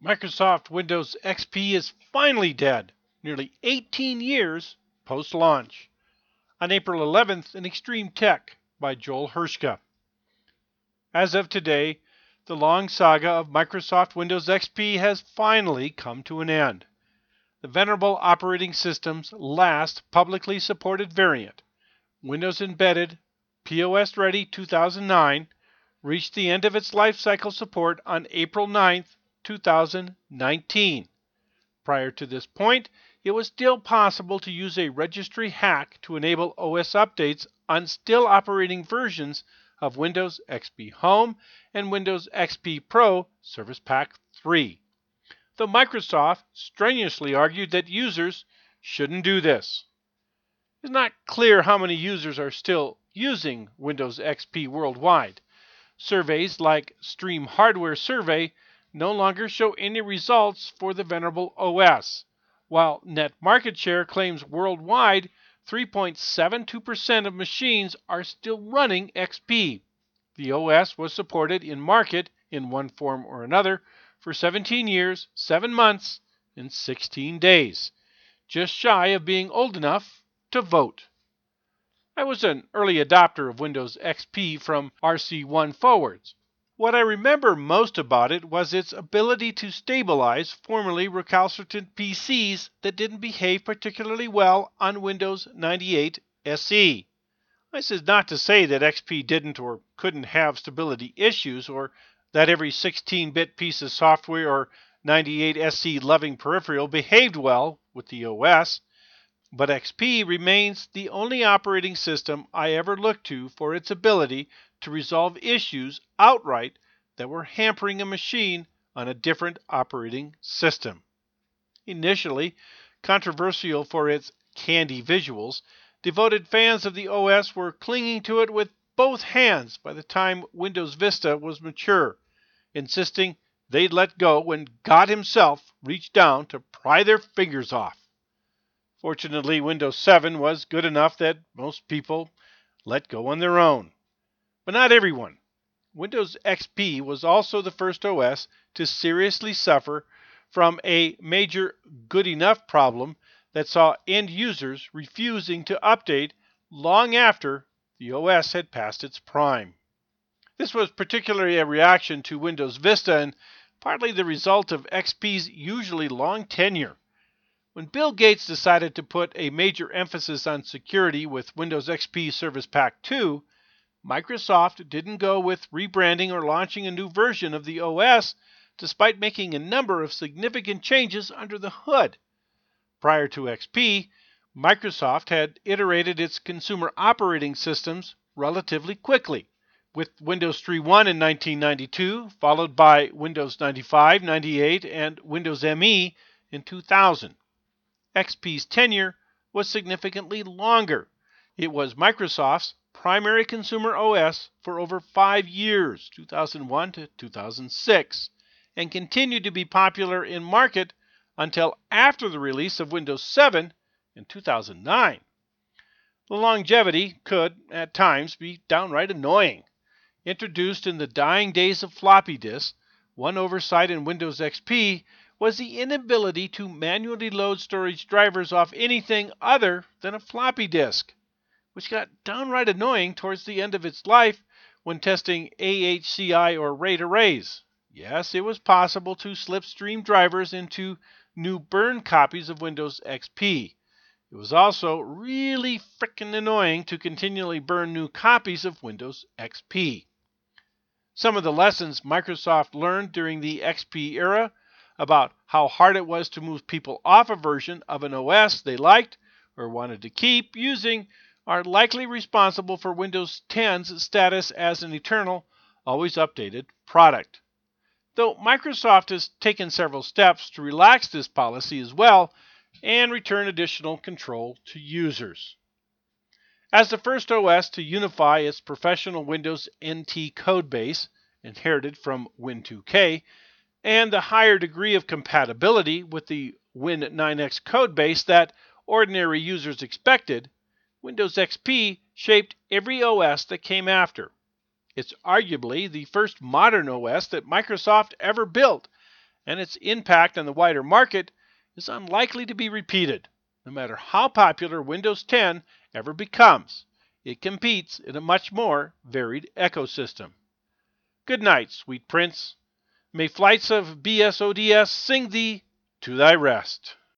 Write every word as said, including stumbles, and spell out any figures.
Microsoft Windows X P is finally dead, nearly eighteen years post-launch. On April eleventh in Extreme Tech by Joel Hershka. As of today, the long saga of Microsoft Windows X P has finally come to an end. The venerable operating system's last publicly supported variant, Windows Embedded P O S Ready two thousand nine, reached the end of its lifecycle support on April ninth, two thousand nineteen. Prior to this point, it was still possible to use a registry hack to enable O S updates on still operating versions of Windows X P Home and Windows X P Pro Service Pack three. Though Microsoft strenuously argued that users shouldn't do this. It's not clear how many users are still using Windows X P worldwide. Surveys like Stream Hardware Survey no longer show any results for the venerable O S, while net market share claims worldwide three point seven two percent of machines are still running X P. The O S was supported in market in one form or another for seventeen years, seven months, and sixteen days, just shy of being old enough to vote. I was an early adopter of Windows X P from R C one forwards. What I remember most about it was its ability to stabilize formerly recalcitrant P Cs that didn't behave particularly well on Windows ninety-eight S E. This is not to say that X P didn't or couldn't have stability issues, or that every sixteen-bit piece of software or ninety-eight S E loving peripheral behaved well with the O S. But X P remains the only operating system I ever looked to for its ability to resolve issues outright that were hampering a machine on a different operating system. Initially controversial for its candy visuals, devoted fans of the O S were clinging to it with both hands by the time Windows Vista was mature, insisting they'd let go when God himself reached down to pry their fingers off. Fortunately, Windows seven was good enough that most people let go on their own. But not everyone. Windows X P was also the first O S to seriously suffer from a major good enough problem that saw end users refusing to update long after the O S had passed its prime. This was particularly a reaction to Windows Vista and partly the result of X P's usually long tenure. When Bill Gates decided to put a major emphasis on security with Windows X P Service Pack two, Microsoft didn't go with rebranding or launching a new version of the O S, despite making a number of significant changes under the hood. Prior to X P, Microsoft had iterated its consumer operating systems relatively quickly, with Windows three point one in nineteen ninety-two, followed by Windows ninety-five, ninety-eight, and Windows M E in two thousand. X P's tenure was significantly longer. It was Microsoft's primary consumer O S for over five years, two thousand one to two thousand six, and continued to be popular in market until after the release of Windows seven in two thousand nine. The longevity could, at times, be downright annoying. Introduced in the dying days of floppy disks, one oversight in Windows X P was the inability to manually load storage drivers off anything other than a floppy disk, which got downright annoying towards the end of its life when testing A H C I or RAID arrays. Yes, it was possible to slipstream drivers into new burn copies of Windows X P. It was also really frickin' annoying to continually burn new copies of Windows X P. Some of the lessons Microsoft learned during the X P era about how hard it was to move people off a version of an O S they liked or wanted to keep using are likely responsible for Windows ten's status as an eternal, always updated product. Though Microsoft has taken several steps to relax this policy as well and return additional control to users. As the first O S to unify its professional Windows N T codebase, inherited from Win two K, and the higher degree of compatibility with the Win nine X codebase that ordinary users expected, Windows X P shaped every O S that came after. It's arguably the first modern O S that Microsoft ever built, and its impact on the wider market is unlikely to be repeated. No matter how popular Windows ten ever becomes, it competes in a much more varied ecosystem. Good night, sweet prince. May flights of B S O D S sing thee to thy rest.